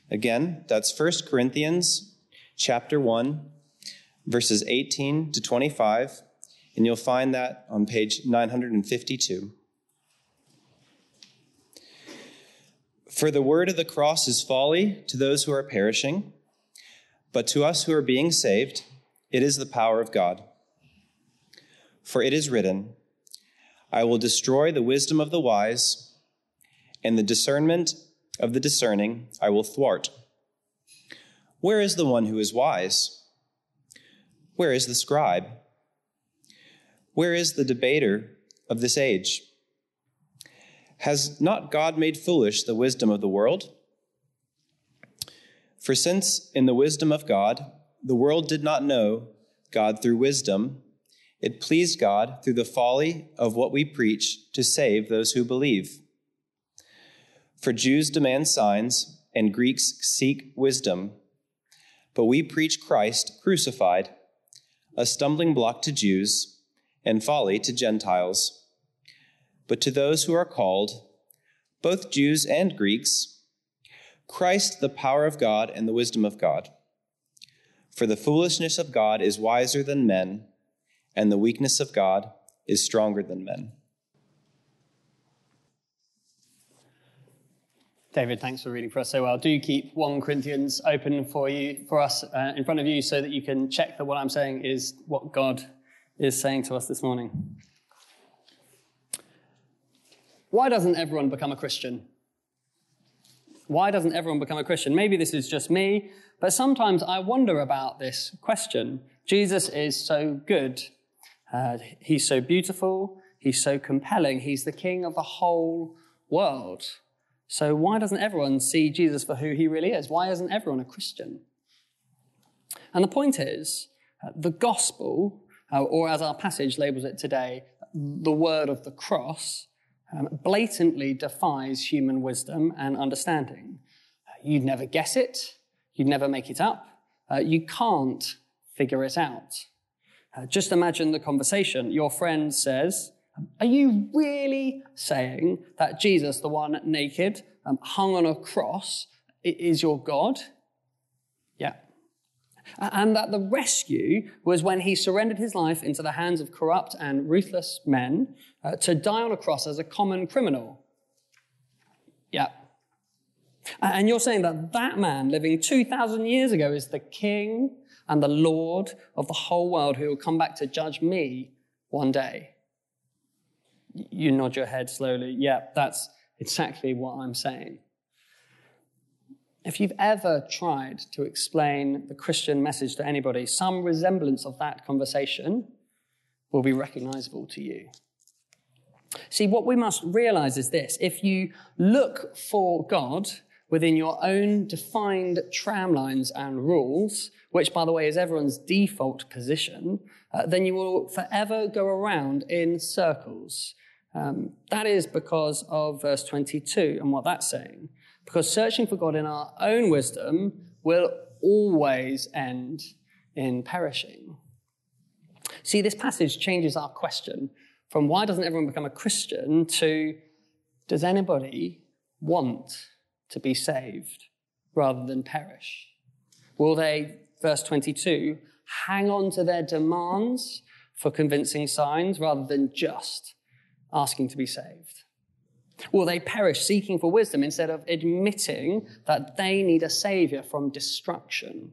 Again, that's 1 Corinthians chapter 1, verses 18 to 25, and you'll find that on page 952. For the word of the cross is folly to those who are perishing, but to us who are being saved, it is the power of God. For it is written, I will destroy the wisdom of the wise, and the discernment of the discerning I will thwart. Where is the one who is wise? Where is the scribe? Where is the debater of this age? Has not God made foolish the wisdom of the world? For since in the wisdom of God, the world did not know God through wisdom, it pleased God through the folly of what we preach to save those who believe. For Jews demand signs and Greeks seek wisdom, but we preach Christ crucified, a stumbling block to Jews and folly to Gentiles. But to those who are called, both Jews and Greeks, Christ the power of God and the wisdom of God. For the foolishness of God is wiser than men, and the weakness of God is stronger than men. David, thanks for reading for us so well. Do keep 1 Corinthians open for us in front of you so that you can check that what I'm saying is what God is saying to us this morning. Why doesn't everyone become a Christian? Why doesn't everyone become a Christian? Maybe this is just me, but sometimes I wonder about this question. Jesus is so good. He's so beautiful. He's so compelling. He's the king of the whole world. So why doesn't everyone see Jesus for who he really is? Why isn't everyone a Christian? And the point is, the gospel, or as our passage labels it today, the word of the cross, blatantly defies human wisdom and understanding. You'd never guess it. You'd never make it up. You can't figure it out. Just imagine the conversation. Your friend says, are you really saying that Jesus, the one naked, hung on a cross, is your God? Yeah. And that the rescue was when he surrendered his life into the hands of corrupt and ruthless men to die on a cross as a common criminal. Yeah. And you're saying that that man living 2,000 years ago is the king and the Lord of the whole world who will come back to judge me one day. You nod your head slowly. Yeah, that's exactly what I'm saying. If you've ever tried to explain the Christian message to anybody, some resemblance of that conversation will be recognizable to you. See, what we must realize is this. If you look for God within your own defined tramlines and rules, which, by the way, is everyone's default position, then you will forever go around in circles. That is because of verse 22 and what that's saying. Because searching for God in our own wisdom will always end in perishing. See, this passage changes our question from why doesn't everyone become a Christian to does anybody want to be saved rather than perish? Will they, verse 22, hang on to their demands for convincing signs rather than just asking to be saved? Will they perish seeking for wisdom instead of admitting that they need a savior from destruction?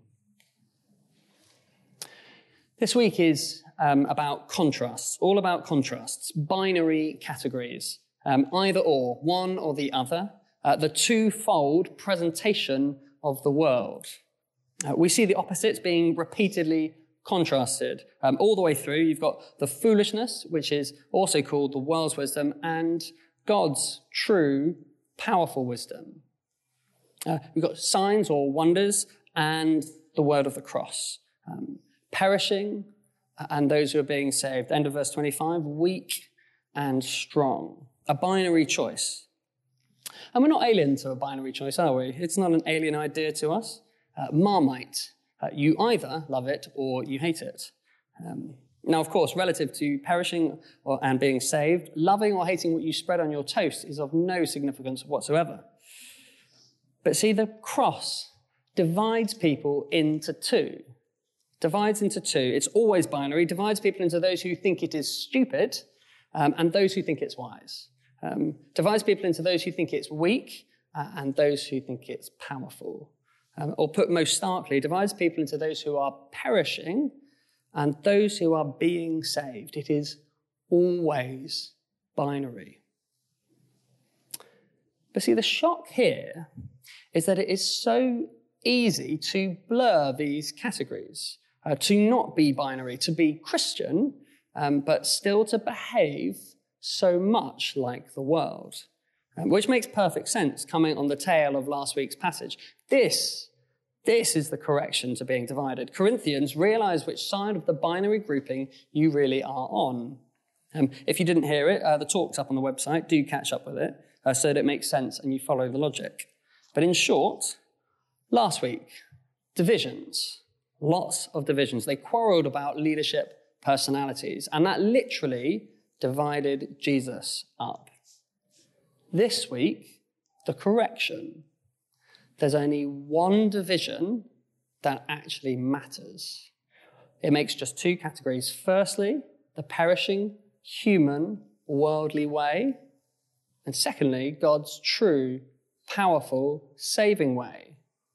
This week is about contrasts, all about contrasts, binary categories, either or, one or the other, the twofold presentation of the world. We see the opposites being repeatedly contrasted. All the way through, you've got the foolishness, which is also called the world's wisdom, and God's true, powerful wisdom. We've got signs or wonders and the word of the cross. Perishing and those who are being saved. End of verse 25, weak and strong. A binary choice. And we're not alien to a binary choice, are we? It's not an alien idea to us. Marmite. You either love it or you hate it. Now, of course, relative to perishing and being saved, loving or hating what you spread on your toast is of no significance whatsoever. But see, the cross divides people into two. Divides into two. It's always binary. Divides people into those who think it is stupid and those who think it's wise. Divides people into those who think it's weak and those who think it's powerful. Or put most starkly, divides people into those who are perishing and those who are being saved. It is always binary. But see, the shock here is that it is so easy to blur these categories, to not be binary, to be Christian, but still to behave so much like the world, which makes perfect sense coming on the tail of last week's passage. This is the correction to being divided. Corinthians, realize which side of the binary grouping you really are on. If you didn't hear it, the talk's up on the website. Do catch up with it so that it makes sense and you follow the logic. But in short, last week, divisions, lots of divisions. They quarreled about leadership personalities, and that literally divided Jesus up. This week, the correction. There's only one division that actually matters. It makes just two categories. Firstly, the perishing, human, worldly way. And secondly, God's true, powerful, saving way.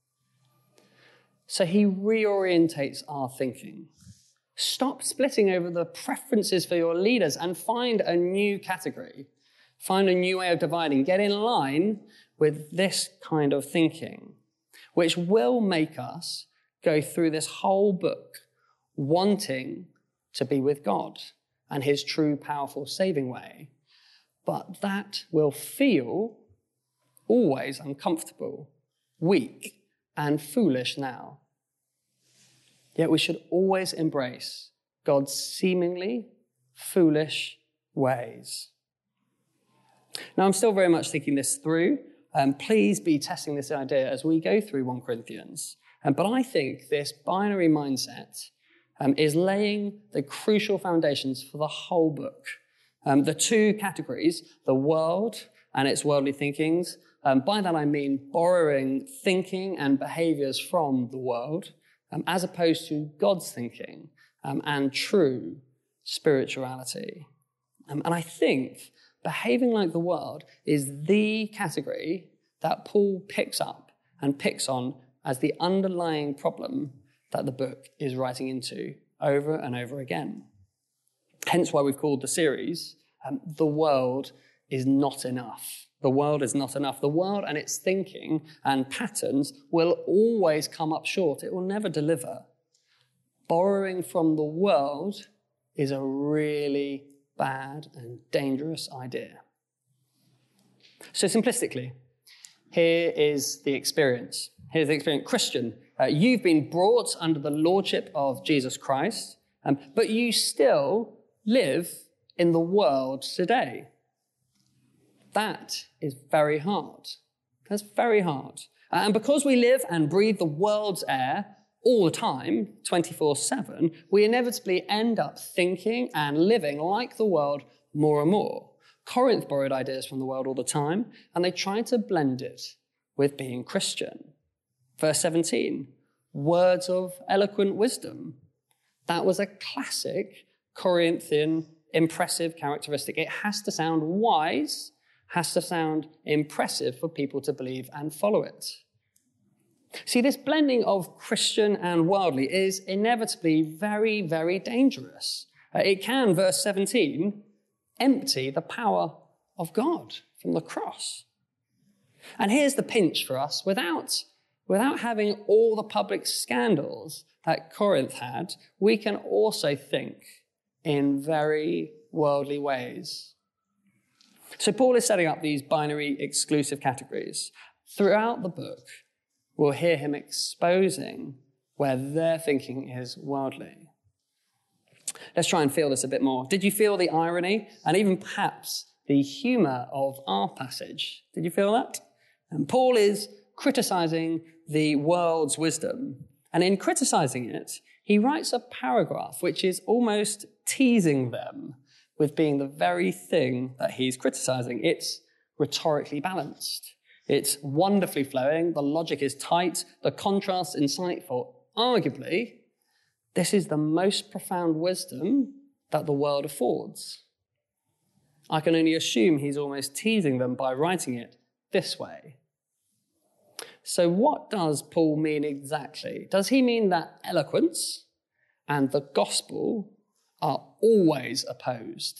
So he reorientates our thinking. Stop splitting over the preferences for your leaders and find a new category. Find a new way of dividing. Get in line with this kind of thinking, which will make us go through this whole book wanting to be with God and his true, powerful, saving way. But that will feel always uncomfortable, weak, and foolish now. Yet we should always embrace God's seemingly foolish ways. Now, I'm still very much thinking this through. Please be testing this idea as we go through 1 Corinthians. But I think this binary mindset is laying the crucial foundations for the whole book. The two categories, the world and its worldly thinkings. By that I mean borrowing thinking and behaviors from the world, as opposed to God's thinking and true spirituality. And I think behaving like the world is the category that Paul picks up and picks on as the underlying problem that the book is writing into over and over again. Hence why we've called the series, The World is Not Enough. The world is not enough. The world and its thinking and patterns will always come up short. It will never deliver. Borrowing from the world is a really bad and dangerous idea. So simplistically, here is the experience. Here's the experience. Christian, you've been brought under the lordship of Jesus Christ, but you still live in the world today. That is very hard. That's very hard. And because we live and breathe the world's air all the time, 24/7, we inevitably end up thinking and living like the world more and more. Corinth borrowed ideas from the world all the time, and they tried to blend it with being Christian. Verse 17, words of eloquent wisdom. That was a classic Corinthian impressive characteristic. It has to sound wise, has to sound impressive for people to believe and follow it. See, this blending of Christian and worldly is inevitably very, very dangerous. It can, verse 17, empty the power of God from the cross. And here's the pinch for us. Without having all the public scandals that Corinth had, we can also think in very worldly ways. So Paul is setting up these binary exclusive categories. Throughout the book, we'll hear him exposing where their thinking is worldly. Let's try and feel this a bit more. Did you feel the irony and even perhaps the humour of our passage? Did you feel that? And Paul is criticising the world's wisdom. And in criticising it, he writes a paragraph which is almost teasing them with being the very thing that he's criticising. It's rhetorically balanced. It's wonderfully flowing. The logic is tight. The contrast insightful. Arguably, this is the most profound wisdom that the world affords. I can only assume he's almost teasing them by writing it this way. So what does Paul mean exactly? Does he mean that eloquence and the gospel are always opposed?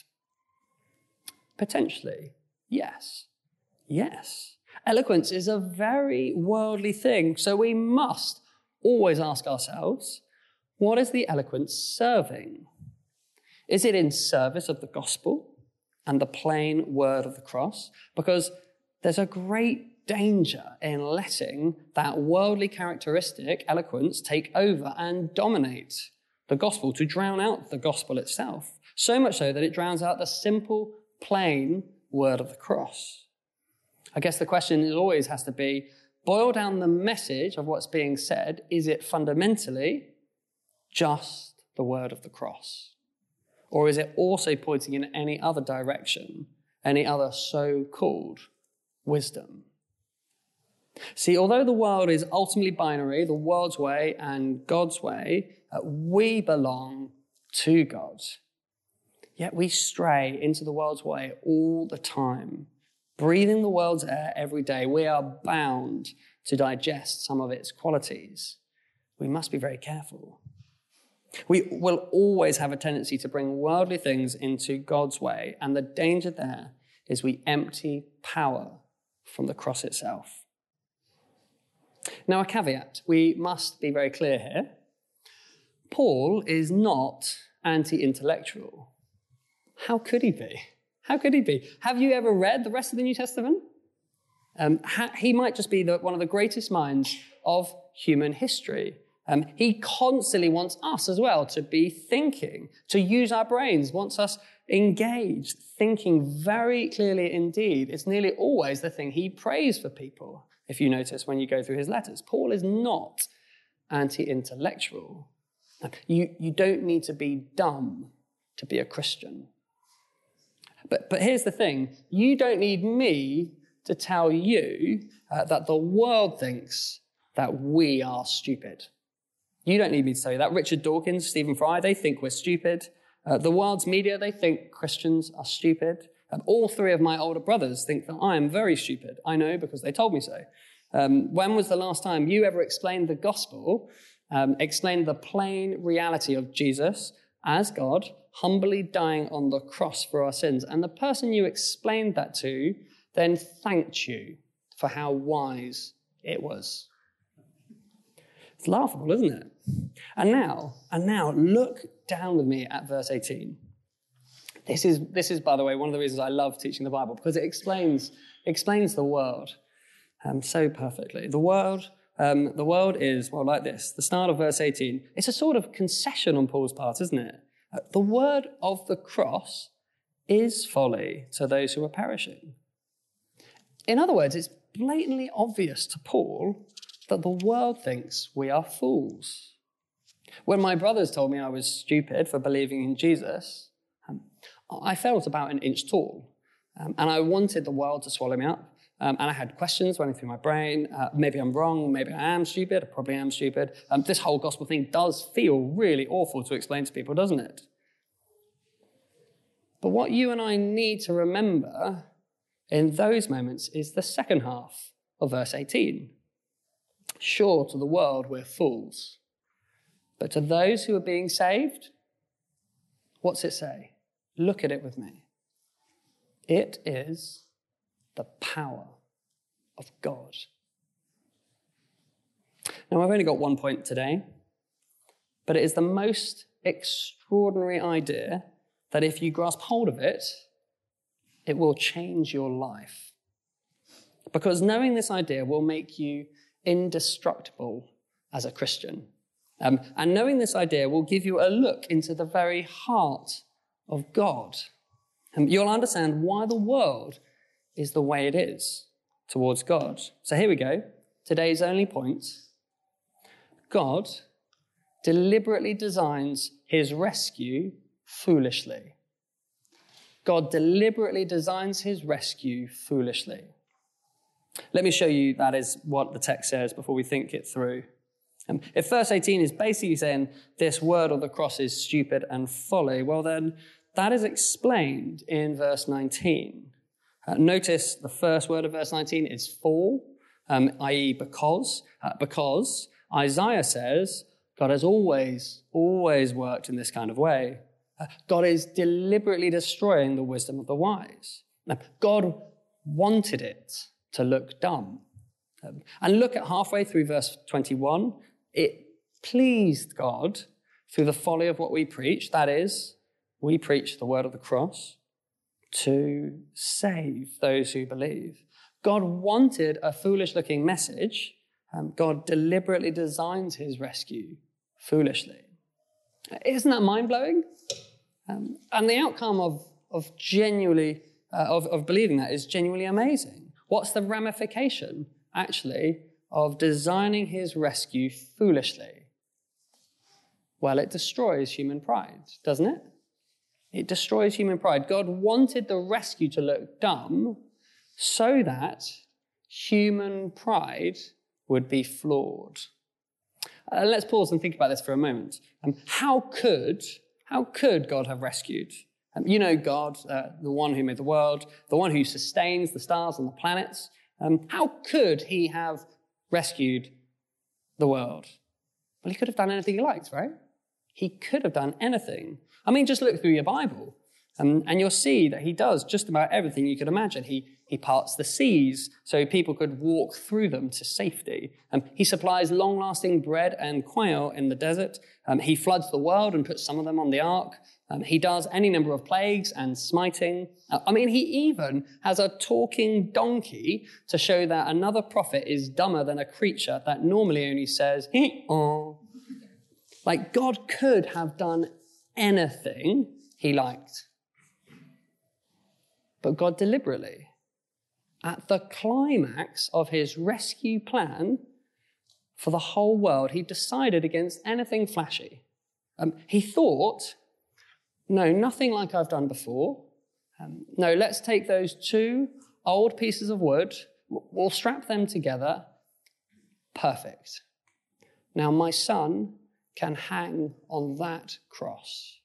Potentially, yes. Yes. Eloquence is a very worldly thing, so we must always ask ourselves, what is the eloquence serving? Is it in service of the gospel and the plain word of the cross? Because there's a great danger in letting that worldly characteristic, eloquence, take over and dominate the gospel, to drown out the gospel itself. So much so that it drowns out the simple, plain word of the cross. I guess the question always has to be, boil down the message of what's being said. Is it fundamentally just the word of the cross? Or is it also pointing in any other direction, any other so-called wisdom? See, although the world is ultimately binary, the world's way and God's way, we belong to God. Yet we stray into the world's way all the time. Breathing the world's air every day, we are bound to digest some of its qualities. We must be very careful. We will always have a tendency to bring worldly things into God's way, and the danger there is we empty power from the cross itself. Now, a caveat. We must be very clear here. Paul is not anti-intellectual. How could he be? How could he be? Have you ever read the rest of the New Testament? He might just be one of the greatest minds of human history. He constantly wants us as well to be thinking, to use our brains, wants us engaged, thinking very clearly indeed. It's nearly always the thing he prays for people, if you notice when you go through his letters. Paul is not anti-intellectual. You don't need to be dumb to be a Christian. But here's the thing. You don't need me to tell you that the world thinks that we are stupid. You don't need me to tell you that. Richard Dawkins, Stephen Fry, they think we're stupid. The world's media, they think Christians are stupid. All three of my older brothers think that I am very stupid. I know because they told me so. When was the last time you ever explained the gospel, explained the plain reality of Jesus as God, humbly dying on the cross for our sins, and the person you explained that to then thanked you for how wise it was? It's laughable, isn't it? And now, look down with me at verse 18. This is, by the way, one of the reasons I love teaching the Bible, because it explains the world so perfectly. The world is, well, like this. The start of verse 18, it's a sort of concession on Paul's part, isn't it? The word of the cross is folly to those who are perishing. In other words, it's blatantly obvious to Paul that the world thinks we are fools. When my brothers told me I was stupid for believing in Jesus, I felt about an inch tall, and I wanted the world to swallow me up. And I had questions running through my brain. Maybe I'm wrong. Maybe I am stupid. I probably am stupid. This whole gospel thing does feel really awful to explain to people, doesn't it? But what you and I need to remember in those moments is the second half of verse 18. Sure, to the world we're fools. But to those who are being saved, what's it say? Look at it with me. It is the power of God. Now, I've only got one point today, but it is the most extraordinary idea that if you grasp hold of it, it will change your life. Because knowing this idea will make you indestructible as a Christian. And knowing this idea will give you a look into the very heart of God. And you'll understand why the world is the way it is towards God. So here we go. Today's only point. God deliberately designs his rescue foolishly. God deliberately designs his rescue foolishly. Let me show you that is what the text says before we think it through. If verse 18 is basically saying this word of the cross is stupid and folly, well then that is explained in verse 19. Notice the first word of verse 19 is for, i.e. because Isaiah says God has always worked in this kind of way. God is deliberately destroying the wisdom of the wise. Now, God wanted it to look dumb. And look at halfway through verse 21. It pleased God through the folly of what we preach. That is, we preach the word of the cross to save those who believe. God wanted a foolish-looking message. God deliberately designed his rescue foolishly. Isn't that mind-blowing? And the outcome of believing that is genuinely amazing. What's the ramification, actually, of designing his rescue foolishly? Well, it destroys human pride, doesn't it? It destroys human pride. God wanted the rescue to look dumb so that human pride would be flawed. Let's pause and think about this for a moment. How could God have rescued? You know God, the one who made the world, the one who sustains the stars and the planets. How could he have rescued the world? Well, he could have done anything he liked, right? He could have done anything. I mean, just look through your Bible, and you'll see that he does just about everything you could imagine. He parts the seas so people could walk through them to safety. He supplies long-lasting bread and quail in the desert. He floods the world and puts some of them on the ark. He does any number of plagues and smiting. I mean, he even has a talking donkey to show that another prophet is dumber than a creature that normally only says, "Hee-aw." Like, God could have done anything he liked. But God deliberately, at the climax of his rescue plan for the whole world, he decided against anything flashy. He thought, no, nothing like I've done before. No, let's take those two old pieces of wood, we'll strap them together. Perfect. Now my son can hang on that cross.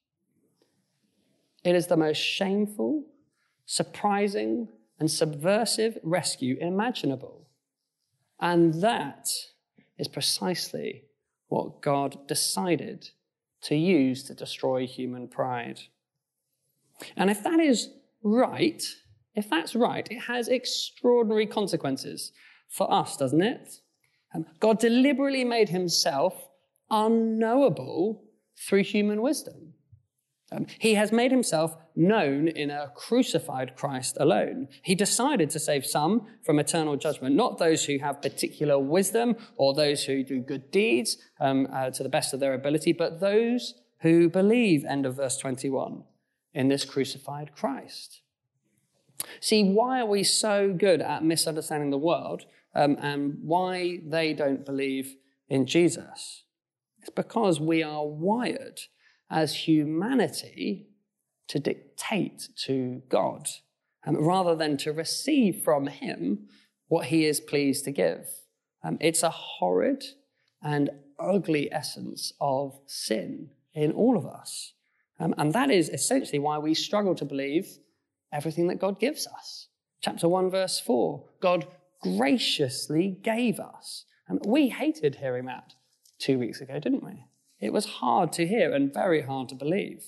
It is the most shameful, surprising, and subversive rescue imaginable. And that is precisely what God decided to use to destroy human pride. And if that is right, it has extraordinary consequences for us, doesn't it? God deliberately made himself unknowable through human wisdom. He has made himself known in a crucified Christ alone. He decided to save some from eternal judgment, not those who have particular wisdom or those who do good deeds to the best of their ability, but those who believe, end of verse 21, in this crucified Christ. See, why are we so good at misunderstanding the world and why they don't believe in Jesus? It's because we are wired as humanity to dictate to God rather than to receive from him what he is pleased to give. It's a horrid and ugly essence of sin in all of us. And that is essentially why we struggle to believe everything that God gives us. Chapter 1, verse 4, God graciously gave us. And we hated hearing that 2 weeks ago, didn't we? It was hard to hear and very hard to believe.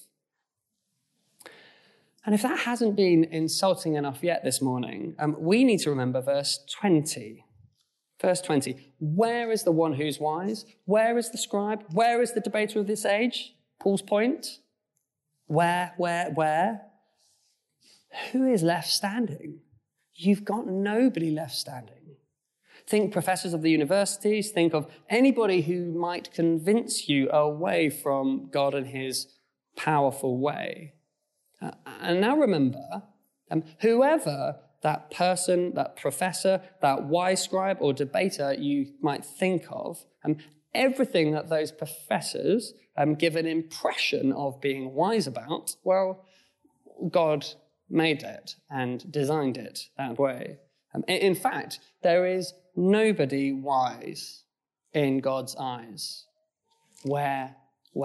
And if that hasn't been insulting enough yet this morning, we need to remember verse 20. Verse 20, where is the one who's wise? Where is the scribe? Where is the debater of this age? Paul's point. Where? Who is left standing? You've got nobody left standing. Think professors of the universities. Think of anybody who might convince you away from God and his powerful way. And now remember, whoever that person, that professor, that wise scribe or debater you might think of, everything that those professors give an impression of being wise about, well, God made it and designed it that way. In fact, there is nobody wise in God's eyes. Where?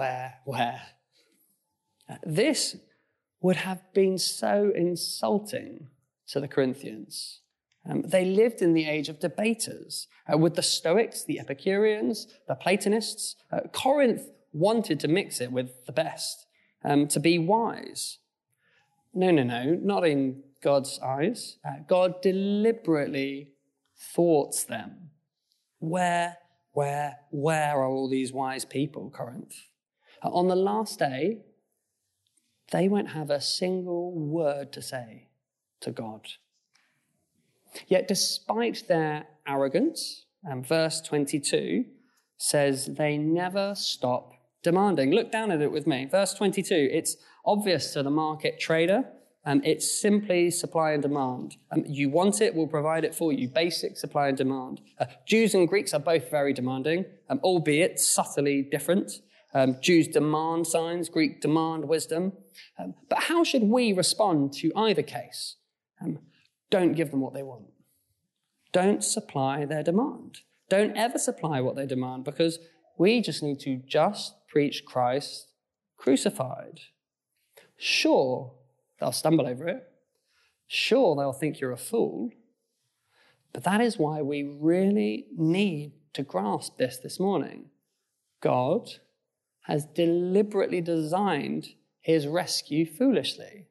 This would have been so insulting to the Corinthians. They lived in the age of debaters with the Stoics, the Epicureans, the Platonists. Corinth wanted to mix it with the best, to be wise. No, not in God's eyes. God deliberately thwarts them. Where are all these wise people, Corinth? On the last day, they won't have a single word to say to God. Yet despite their arrogance, verse 22 says they never stop demanding. Look down at it with me. Verse 22, it's obvious to the market trader. It's simply supply and demand. You want it, we'll provide it for you. Basic supply and demand. Jews and Greeks are both very demanding, albeit subtly different. Jews demand signs, Greek demand wisdom. But how should we respond to either case? Don't give them what they want. Don't supply their demand. Don't ever supply what they demand, because we just need to just preach Christ crucified. Sure, they'll stumble over it. Sure, they'll think you're a fool. But that is why we really need to grasp this morning. God has deliberately designed his rescue foolishly.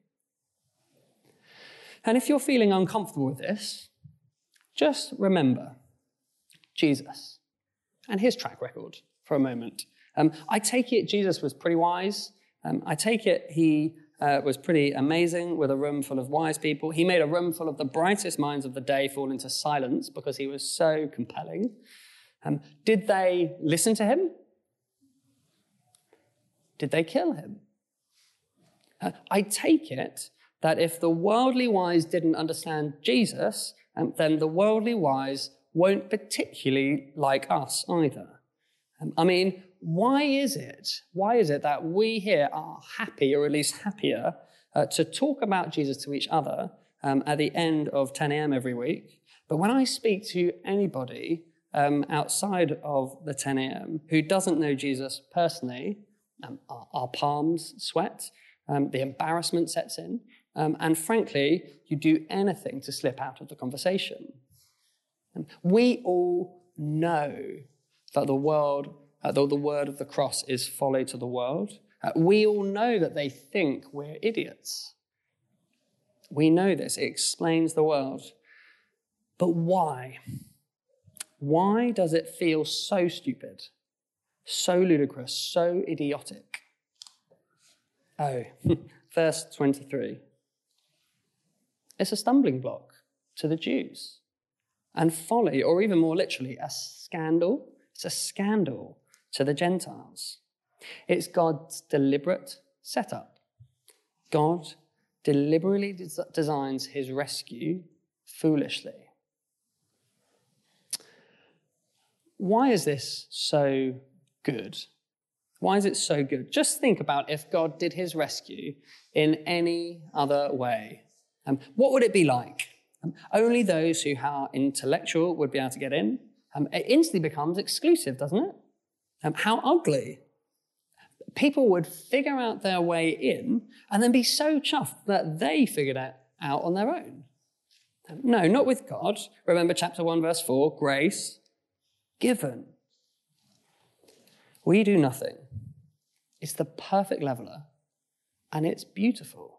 And if you're feeling uncomfortable with this, just remember Jesus and his track record for a moment. I take it Jesus was pretty wise. I take it he was pretty amazing with a room full of wise people. He made a room full of the brightest minds of the day fall into silence because he was so compelling. Did they listen to him? Did they kill him? I take it that if the worldly wise didn't understand Jesus, then the worldly wise won't particularly like us either. Why is it that we here are happy, or at least happier, to talk about Jesus to each other at the end of 10 a.m. every week? But when I speak to anybody outside of the 10 a.m. who doesn't know Jesus personally, our palms sweat, the embarrassment sets in, and frankly, you do anything to slip out of the conversation. We all know that the word of the cross is folly to the world. We all know that they think we're idiots. We know this. It explains the world. But why? Why does it feel so stupid, so ludicrous, so idiotic? Oh, verse 23. It's a stumbling block to the Jews. And folly, or even more literally, a scandal. It's a scandal to the Gentiles. It's God's deliberate setup. God deliberately designs his rescue foolishly. Why is this so good? Why is it so good? Just think about if God did his rescue in any other way. What would it be like? Only those who are intellectual would be able to get in. It instantly becomes exclusive, doesn't it? How ugly. People would figure out their way in and then be so chuffed that they figured it out on their own. No, not with God. Remember chapter 1, verse 4, grace given. We do nothing. It's the perfect leveler, and it's beautiful.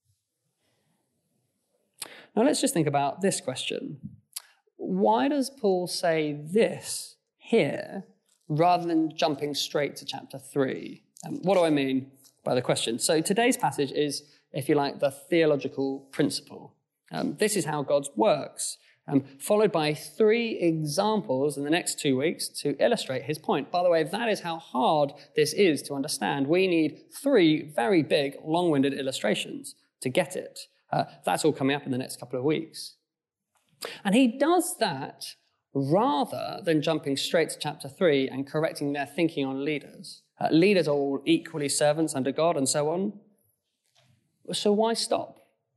Now let's just think about this question. Why does Paul say this here rather than jumping straight to chapter 3? What do I mean by the question? So today's passage is, if you like, the theological principle. This is how God works, followed by 3 examples in the next 2 weeks to illustrate his point. By the way, that is how hard this is to understand. We need 3 very big, long-winded illustrations to get it. That's all coming up in the next couple of weeks. And he does that rather than jumping straight to chapter 3 and correcting their thinking on leaders. Leaders are all equally servants under God and so on. So why stop?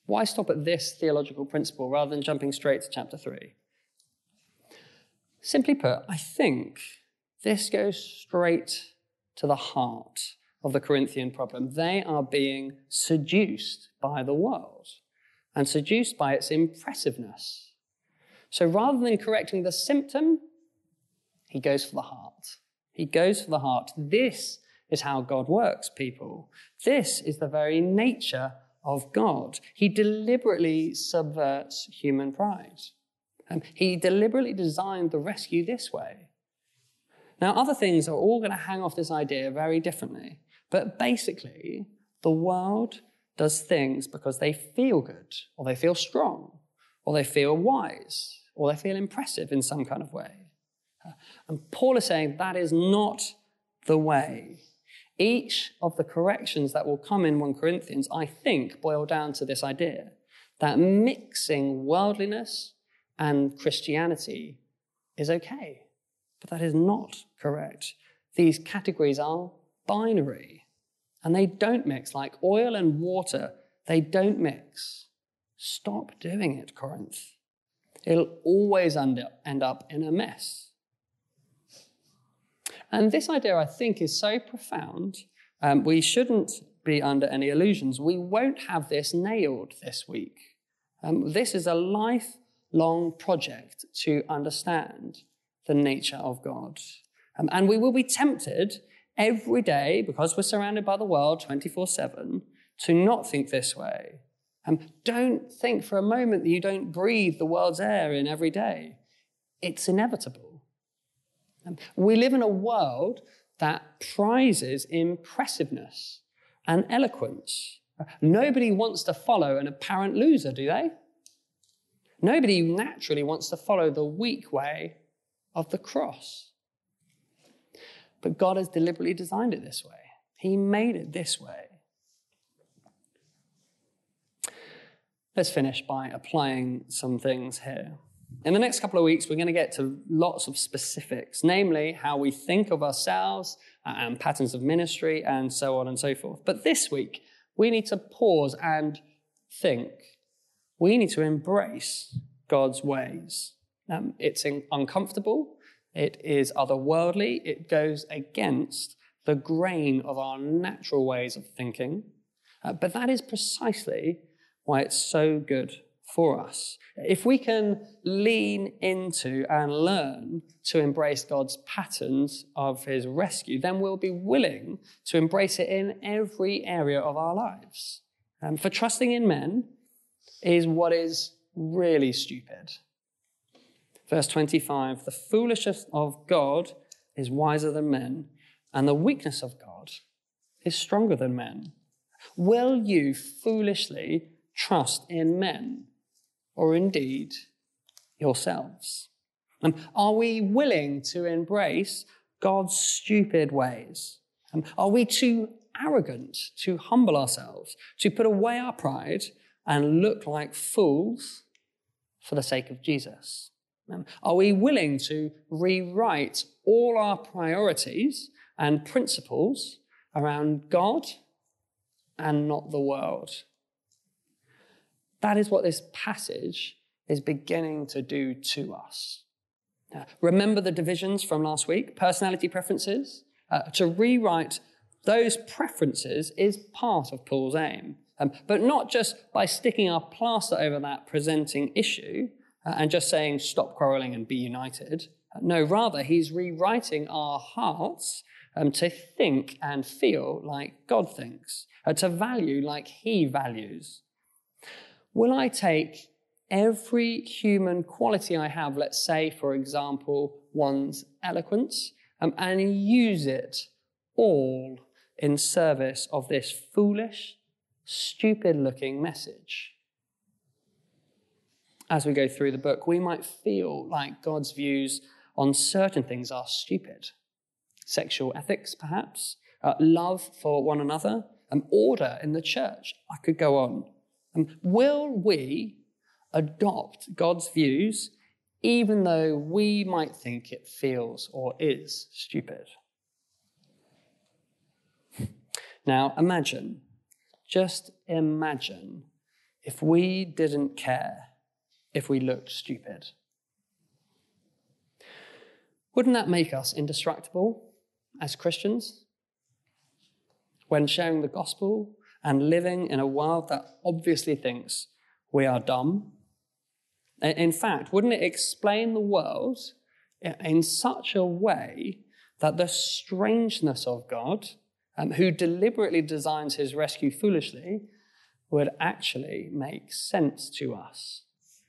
Why stop at this theological principle rather than jumping straight to chapter 3? Simply put, I think this goes straight to the heart of the Corinthian problem. They are being seduced by the world and seduced by its impressiveness. So rather than correcting the symptom, he goes for the heart. He goes for the heart. This is how God works, people. This is the very nature of God. He deliberately subverts human pride. And he deliberately designed the rescue this way. Now, other things are all going to hang off this idea very differently. But basically, the world does things because they feel good, or they feel strong, or they feel wise, or they feel impressive in some kind of way. And Paul is saying that is not the way. Each of the corrections that will come in 1 Corinthians, I think, boil down to this idea that mixing worldliness and Christianity is okay. But that is not correct. These categories are binary, and they don't mix. Like oil and water, they don't mix. Stop doing it, Corinth. It'll always end up in a mess. And this idea, I think, is so profound, we shouldn't be under any illusions. We won't have this nailed this week. This is a lifelong project to understand the nature of God. And we will be tempted every day, because we're surrounded by the world 24/7, to not think this way. Don't think for a moment that you don't breathe the world's air in every day. It's inevitable. We live in a world that prizes impressiveness and eloquence. Nobody wants to follow an apparent loser, do they? Nobody naturally wants to follow the weak way of the cross. But God has deliberately designed it this way. He made it this way. Let's finish by applying some things here. In the next couple of weeks, we're going to get to lots of specifics, namely how we think of ourselves and patterns of ministry and so on and so forth. But this week, we need to pause and think. We need to embrace God's ways. It's uncomfortable. It is otherworldly. It goes against the grain of our natural ways of thinking. But that is precisely why it's so good for us. If we can lean into and learn to embrace God's patterns of his rescue, then we'll be willing to embrace it in every area of our lives. For trusting in men is what is really stupid. Verse 25, the foolishness of God is wiser than men, and the weakness of God is stronger than men. Will you foolishly trust in men, or indeed yourselves? Are we willing to embrace God's stupid ways? Are we too arrogant to humble ourselves, to put away our pride and look like fools for the sake of Jesus? Are we willing to rewrite all our priorities and principles around God and not the world? That is what this passage is beginning to do to us. Remember the divisions from last week? Personality preferences? To rewrite those preferences is part of Paul's aim. But not just by sticking our plaster over that presenting issue and just saying, stop quarreling and be united. No, rather, he's rewriting our hearts to think and feel like God thinks, to value like he values. Will I take every human quality I have, let's say, for example, one's eloquence, and use it all in service of this foolish, stupid-looking message? As we go through the book, we might feel like God's views on certain things are stupid. Sexual ethics, perhaps, love for one another, order in the church. I could go on. Will we adopt God's views even though we might think it feels or is stupid? Now imagine, just imagine, if we didn't care if we looked stupid? Wouldn't that make us indestructible as Christians? When sharing the gospel and living in a world that obviously thinks we are dumb? In fact, wouldn't it explain the world in such a way that the strangeness of God, who deliberately designs his rescue foolishly, would actually make sense to us?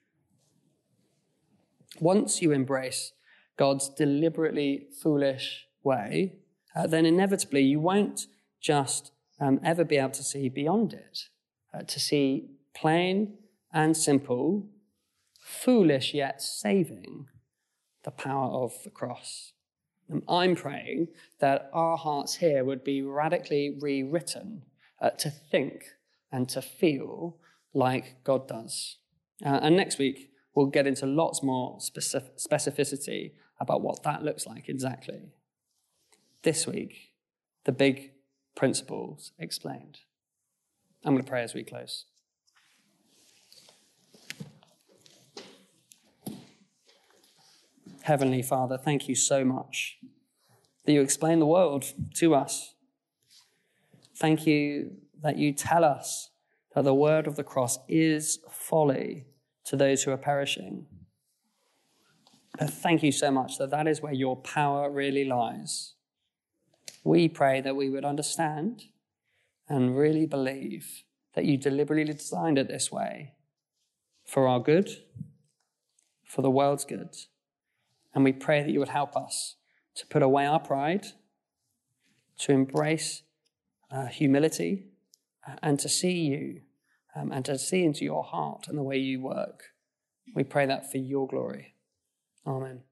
Once you embrace God's deliberately foolish way, then inevitably you won't just ever be able to see beyond it, to see plain and simple, foolish yet saving, the power of the cross. And I'm praying that our hearts here would be radically rewritten to think and to feel like God does. And next week, we'll get into lots more specificity about what that looks like exactly. This week, the big principles explained. I'm going to pray as we close. Heavenly Father, thank you so much that you explain the world to us. Thank you that you tell us that the word of the cross is folly to those who are perishing. But thank you so much that that is where your power really lies. We pray that we would understand and really believe that you deliberately designed it this way for our good, for the world's good. And we pray that you would help us to put away our pride, to embrace humility, and to see you, and to see into your heart and the way you work. We pray that for your glory. Amen.